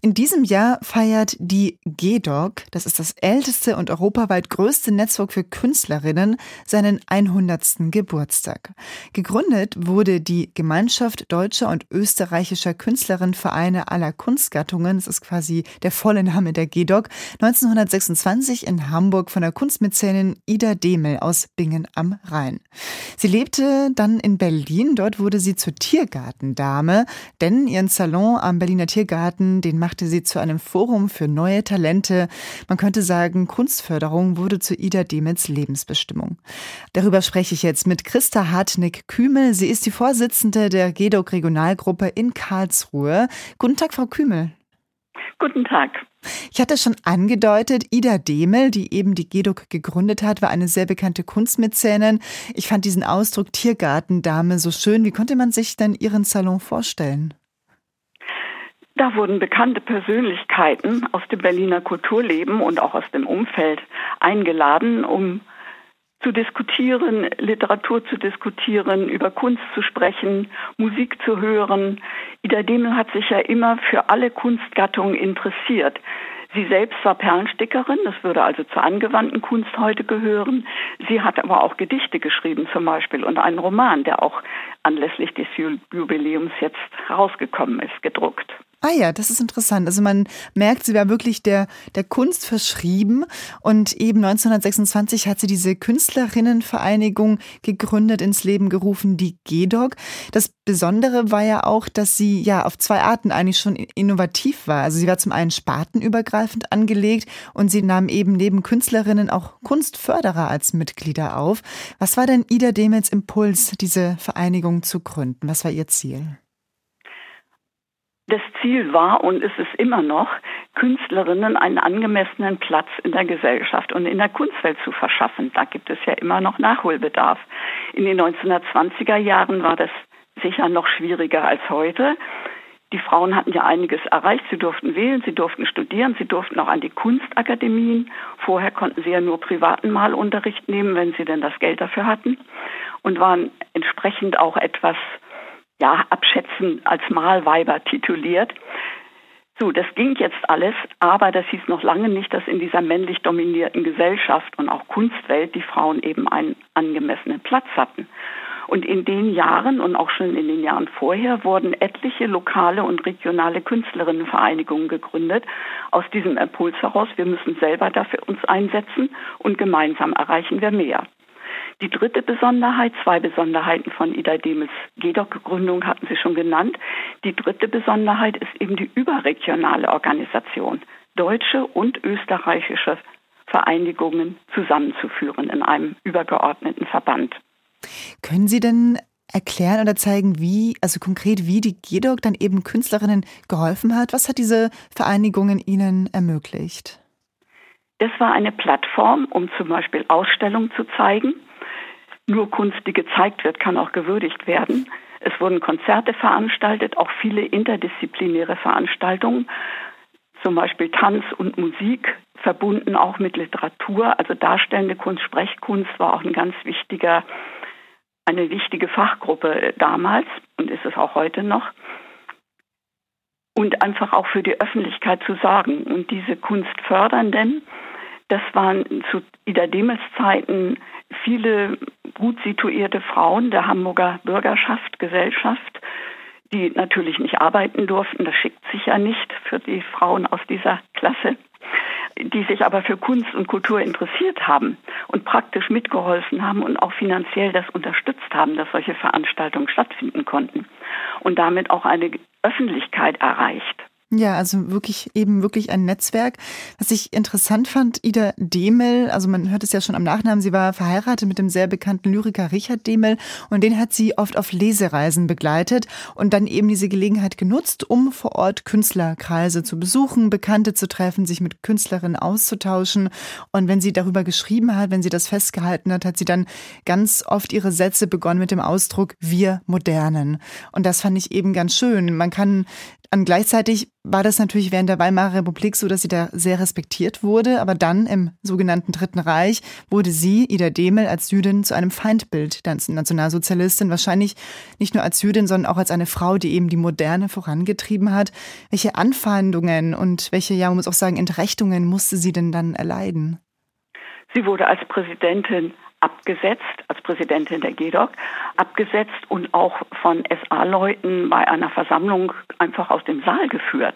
In diesem Jahr feiert die GEDOC, das ist das älteste und europaweit größte Netzwerk für Künstlerinnen, seinen 100. Geburtstag. Gegründet wurde die Gemeinschaft deutscher und österreichischer Künstlerinnenvereine aller Kunstgattungen, das ist quasi der volle Name der GEDOC, 1926 in Hamburg von der Kunstmäzenin Ida Demel aus Bingen am Rhein. Sie lebte dann in Berlin, dort wurde sie zur Tiergartendame, denn ihren Salon am Berliner Tiergarten, den machte sie zu einem Forum für neue Talente. Man könnte sagen, Kunstförderung wurde zu Ida Demels Lebensbestimmung. Darüber spreche ich jetzt mit Christa Hartnig-Kümel. Sie ist die Vorsitzende der GEDOC Regionalgruppe in Karlsruhe. Guten Tag, Frau Kümel. Guten Tag. Ich hatte schon angedeutet, Ida Demel, die eben die GEDOC gegründet hat, war eine sehr bekannte Kunstmäzenin. Ich fand diesen Ausdruck Tiergartendame so schön. Wie konnte man sich denn ihren Salon vorstellen? Da wurden bekannte Persönlichkeiten aus dem Berliner Kulturleben und auch aus dem Umfeld eingeladen, um zu diskutieren, Literatur zu diskutieren, über Kunst zu sprechen, Musik zu hören. Ida Demel hat sich ja immer für alle Kunstgattungen interessiert. Sie selbst war Perlenstickerin, das würde also zur angewandten Kunst heute gehören. Sie hat aber auch Gedichte geschrieben zum Beispiel und einen Roman, der auch anlässlich des Jubiläums jetzt herausgekommen ist, gedruckt. Ah ja, das ist interessant. Also man merkt, sie war wirklich der Kunst verschrieben und eben 1926 hat sie diese Künstlerinnenvereinigung gegründet, ins Leben gerufen, die GEDOC. Das Besondere war ja auch, dass sie ja auf zwei Arten eigentlich schon innovativ war. Also sie war zum einen spartenübergreifend angelegt und sie nahm eben neben Künstlerinnen auch Kunstförderer als Mitglieder auf. Was war denn Ida Demels Impuls, diese Vereinigung zu gründen? Was war ihr Ziel? Das Ziel war und ist es immer noch, Künstlerinnen einen angemessenen Platz in der Gesellschaft und in der Kunstwelt zu verschaffen. Da gibt es ja immer noch Nachholbedarf. In den 1920er Jahren war das sicher noch schwieriger als heute. Die Frauen hatten ja einiges erreicht. Sie durften wählen, sie durften studieren, sie durften auch an die Kunstakademien. Vorher konnten sie ja nur privaten Malunterricht nehmen, wenn sie denn das Geld dafür hatten. Und waren entsprechend auch etwas abschätzen als Malweiber tituliert. So, das ging jetzt alles, aber das hieß noch lange nicht, dass in dieser männlich dominierten Gesellschaft und auch Kunstwelt die Frauen eben einen angemessenen Platz hatten. Und in den Jahren und auch schon in den Jahren vorher wurden etliche lokale und regionale Künstlerinnenvereinigungen gegründet. Aus diesem Impuls heraus, wir müssen selber dafür uns einsetzen und gemeinsam erreichen wir mehr. Die dritte Besonderheit, zwei Besonderheiten von Ida Demels GEDOC-Gründung hatten Sie schon genannt. Die dritte Besonderheit ist eben die überregionale Organisation, deutsche und österreichische Vereinigungen zusammenzuführen in einem übergeordneten Verband. Können Sie denn erklären oder zeigen, wie die GEDOC dann eben Künstlerinnen geholfen hat? Was hat diese Vereinigungen Ihnen ermöglicht? Das war eine Plattform, um zum Beispiel Ausstellungen zu zeigen. Nur Kunst, die gezeigt wird, kann auch gewürdigt werden. Es wurden Konzerte veranstaltet, auch viele interdisziplinäre Veranstaltungen, zum Beispiel Tanz und Musik, verbunden auch mit Literatur. Also darstellende Kunst, Sprechkunst war auch eine wichtige Fachgruppe damals und ist es auch heute noch. Und einfach auch für die Öffentlichkeit zu sorgen. Und diese Kunstfördernden, das waren zu Ida Demels Zeiten viele gut situierte Frauen der Hamburger Gesellschaft, die natürlich nicht arbeiten durften, das schickt sich ja nicht für die Frauen aus dieser Klasse, die sich aber für Kunst und Kultur interessiert haben und praktisch mitgeholfen haben und auch finanziell das unterstützt haben, dass solche Veranstaltungen stattfinden konnten und damit auch eine Öffentlichkeit erreicht. Ja, also wirklich ein Netzwerk. Was ich interessant fand, Ida Demel, also man hört es ja schon am Nachnamen, sie war verheiratet mit dem sehr bekannten Lyriker Richard Demel und den hat sie oft auf Lesereisen begleitet und dann eben diese Gelegenheit genutzt, um vor Ort Künstlerkreise zu besuchen, Bekannte zu treffen, sich mit Künstlerinnen auszutauschen. Und wenn sie darüber geschrieben hat, wenn sie das festgehalten hat, hat sie dann ganz oft ihre Sätze begonnen mit dem Ausdruck "Wir Modernen". Und das fand ich eben ganz schön. Man kann Gleichzeitig war das natürlich während der Weimarer Republik so, dass sie da sehr respektiert wurde. Aber dann im sogenannten Dritten Reich wurde sie, Ida Demel, als Jüdin zu einem Feindbild der Nationalsozialistin. Wahrscheinlich nicht nur als Jüdin, sondern auch als eine Frau, die eben die Moderne vorangetrieben hat. Welche Anfeindungen und welche, ja, man muss auch sagen, Entrechtungen musste sie denn dann erleiden? Sie wurde als Präsidentin abgesetzt, als Präsidentin der GEDOC, abgesetzt und auch von SA-Leuten bei einer Versammlung einfach aus dem Saal geführt.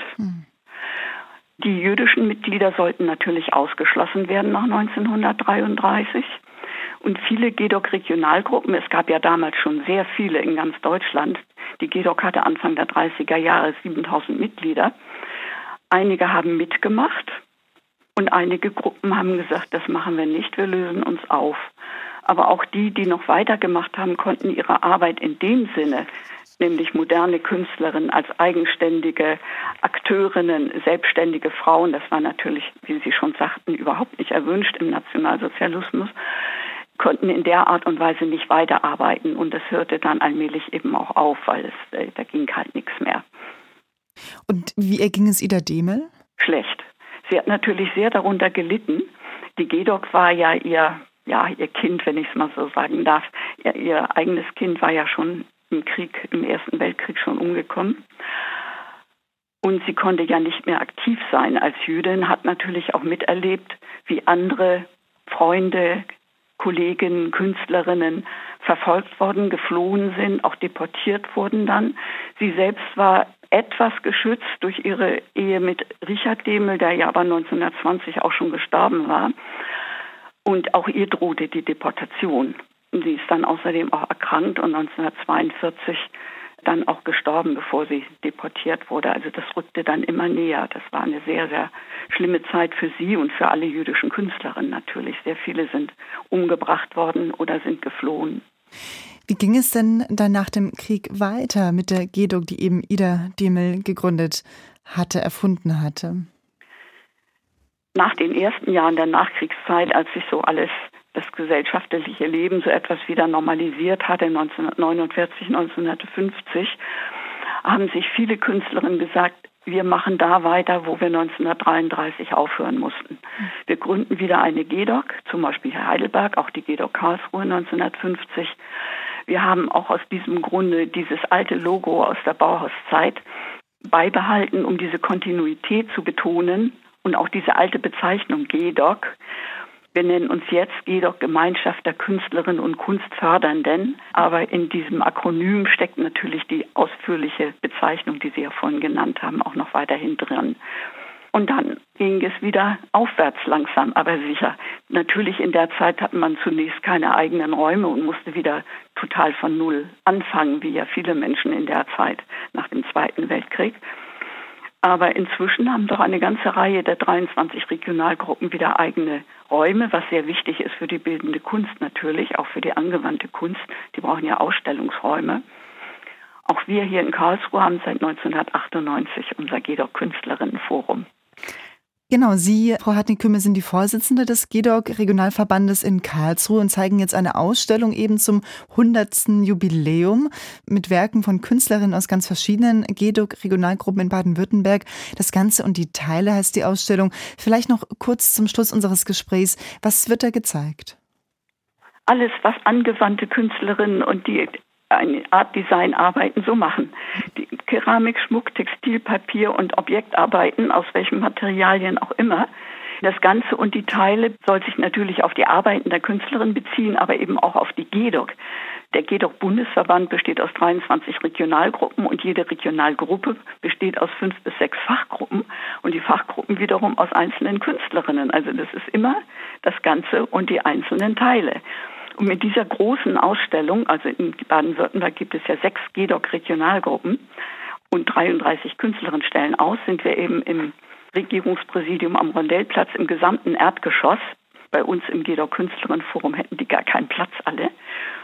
Die jüdischen Mitglieder sollten natürlich ausgeschlossen werden nach 1933. Und viele GEDOC-Regionalgruppen, es gab ja damals schon sehr viele in ganz Deutschland, die GEDOC hatte Anfang der 30er Jahre 7000 Mitglieder. Einige haben mitgemacht. Und einige Gruppen haben gesagt, das machen wir nicht, wir lösen uns auf. Aber auch die, die noch weitergemacht haben, konnten ihre Arbeit in dem Sinne, nämlich moderne Künstlerinnen als eigenständige Akteurinnen, selbstständige Frauen, das war natürlich, wie Sie schon sagten, überhaupt nicht erwünscht im Nationalsozialismus, konnten in der Art und Weise nicht weiterarbeiten. Und das hörte dann allmählich eben auch auf, weil da ging halt nichts mehr. Und wie erging es Ida Demel? Schlecht. Sie hat natürlich sehr darunter gelitten. Die GEDOC war ja ihr Kind, wenn ich es mal so sagen darf. Ihr eigenes Kind war ja schon im Krieg, im Ersten Weltkrieg schon umgekommen. Und sie konnte ja nicht mehr aktiv sein als Jüdin, hat natürlich auch miterlebt, wie andere Freunde, Kolleginnen, Künstlerinnen verfolgt worden, geflohen sind, auch deportiert wurden dann. Sie selbst war etwas geschützt durch ihre Ehe mit Richard Demel, der ja aber 1920 auch schon gestorben war. Und auch ihr drohte die Deportation. Sie ist dann außerdem auch erkrankt und 1942 dann auch gestorben, bevor sie deportiert wurde. Also das rückte dann immer näher. Das war eine sehr, sehr schlimme Zeit für sie und für alle jüdischen Künstlerinnen natürlich. Sehr viele sind umgebracht worden oder sind geflohen. Wie ging es denn dann nach dem Krieg weiter mit der GEDOC, die eben Ida Demel gegründet hatte, erfunden hatte? Nach den ersten Jahren der Nachkriegszeit, als sich so alles, das gesellschaftliche Leben so etwas wieder normalisiert hatte, 1949, 1950, haben sich viele Künstlerinnen gesagt, wir machen da weiter, wo wir 1933 aufhören mussten. Wir gründen wieder eine GEDOC, zum Beispiel Heidelberg, auch die GEDOC Karlsruhe 1950. Wir haben auch aus diesem Grunde dieses alte Logo aus der Bauhauszeit beibehalten, um diese Kontinuität zu betonen und auch diese alte Bezeichnung GEDOC. Wir nennen uns jetzt GEDOC Gemeinschaft der Künstlerinnen und Kunstfördernden, aber in diesem Akronym steckt natürlich die ausführliche Bezeichnung, die Sie ja vorhin genannt haben, auch noch weiterhin drin. Und dann ging es wieder aufwärts langsam, aber sicher. Natürlich in der Zeit hatte man zunächst keine eigenen Räume und musste wieder total von Null anfangen, wie ja viele Menschen in der Zeit nach dem Zweiten Weltkrieg. Aber inzwischen haben doch eine ganze Reihe der 23 Regionalgruppen wieder eigene Räume, was sehr wichtig ist für die bildende Kunst natürlich, auch für die angewandte Kunst. Die brauchen ja Ausstellungsräume. Auch wir hier in Karlsruhe haben seit 1998 unser GEDOC Künstlerinnenforum. Genau, Sie, Frau Hartnig-Kümmel, sind die Vorsitzende des GEDOC-Regionalverbandes in Karlsruhe und zeigen jetzt eine Ausstellung eben zum 100. Jubiläum mit Werken von Künstlerinnen aus ganz verschiedenen GEDOC-Regionalgruppen in Baden-Württemberg. Das Ganze und die Teile heißt die Ausstellung. Vielleicht noch kurz zum Schluss unseres Gesprächs. Was wird da gezeigt? Alles, was angewandte Künstlerinnen und die eine Art Designarbeiten so machen. Die Keramik, Schmuck, Textil, Papier und Objektarbeiten, aus welchen Materialien auch immer. Das Ganze und die Teile soll sich natürlich auf die Arbeiten der Künstlerin beziehen, aber eben auch auf die GEDOC. Der GEDOC-Bundesverband besteht aus 23 Regionalgruppen und jede Regionalgruppe besteht aus 5 bis 6 Fachgruppen und die Fachgruppen wiederum aus einzelnen Künstlerinnen. Also das ist immer das Ganze und die einzelnen Teile. Und mit dieser großen Ausstellung, also in Baden-Württemberg gibt es ja 6 GEDOC-Regionalgruppen und 33 Künstlerinnen stellen aus, sind wir eben im Regierungspräsidium am Rondellplatz im gesamten Erdgeschoss. Bei uns im GEDOC-Künstlerinnenforum hätten die gar keinen Platz alle.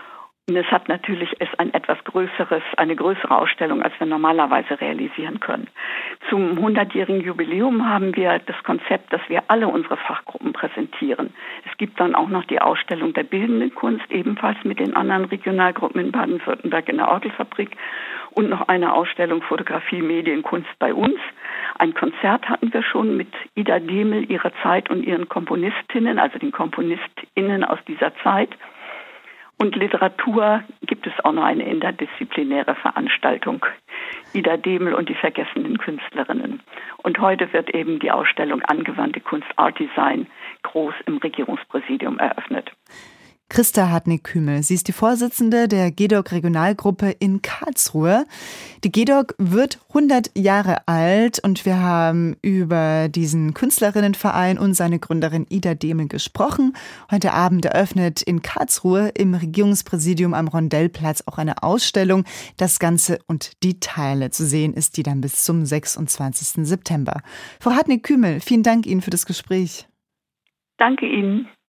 Und es hat natürlich eine größere Ausstellung, als wir normalerweise realisieren können. Zum 100-jährigen Jubiläum haben wir das Konzept, dass wir alle unsere Fachgruppen präsentieren. Es gibt dann auch noch die Ausstellung der bildenden Kunst, ebenfalls mit den anderen Regionalgruppen in Baden-Württemberg in der Orgelfabrik und noch eine Ausstellung Fotografie, Medien, Kunst bei uns. Ein Konzert hatten wir schon mit Ida Demel, ihrer Zeit und ihren Komponistinnen, also den KomponistInnen aus dieser Zeit. Und Literatur gibt es auch noch eine interdisziplinäre Veranstaltung, Ida Demel und die vergessenen Künstlerinnen. Und heute wird eben die Ausstellung Angewandte Kunst Art Design groß im Regierungspräsidium eröffnet. Christa Hartnig-Kümel, sie ist die Vorsitzende der GEDOC-Regionalgruppe in Karlsruhe. Die GEDOC wird 100 Jahre alt und wir haben über diesen Künstlerinnenverein und seine Gründerin Ida Demel gesprochen. Heute Abend eröffnet in Karlsruhe im Regierungspräsidium am Rondellplatz auch eine Ausstellung. Das Ganze und die Teile zu sehen ist die dann bis zum 26. September. Frau Hartnig-Kümel, vielen Dank Ihnen für das Gespräch. Danke Ihnen.